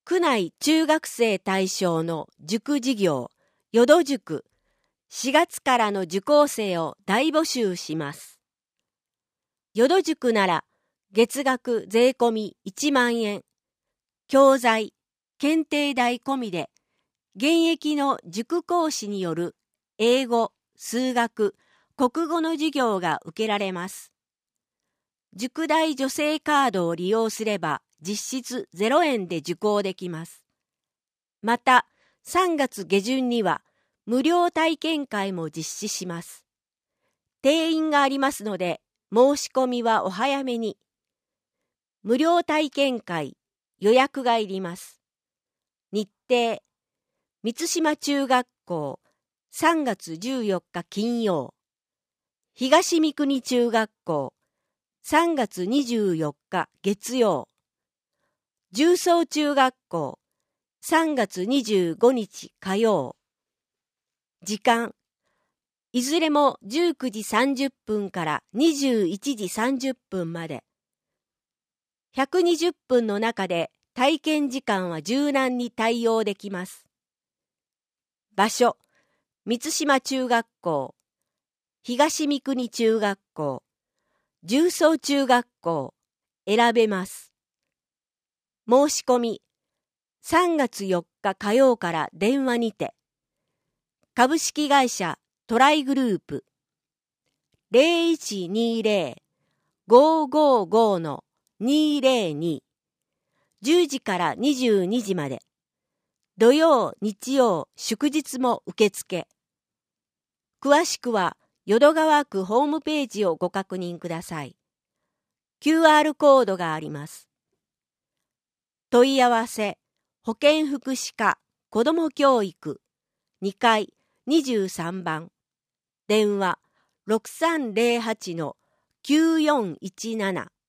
区内中学生対象の塾事業、淀塾、4月からの受講生を大募集します。淀塾なら月額税込み1万円、教材、検定代込みで、現役の塾講師による英語、数学、国語の授業が受けられます。塾代助成カードを利用すれば実質0円で受講できます。また、3月下旬には無料体験会も実施します。定員がありますので、申し込みはお早めに。無料体験会、予約がいります。日程、満島中学校、3月14日金曜。東三国中学校、3月24日月曜。重曹中学校、3月25日火曜。時間、いずれも19時30分から21時30分まで。120分の中で体験時間は柔軟に対応できます。場所、満島中学校、東三国中学校、重曹中学校、選べます。申し込み、3月4日火曜から電話にて。株式会社トライグループ 0120-555-202 10時から22時まで。土曜、日曜、祝日も受付。詳しくは淀川区ホームページをご確認ください。QR コードがあります。問い合わせ、保健福祉課子ども教育2階23番。電話 6308-9417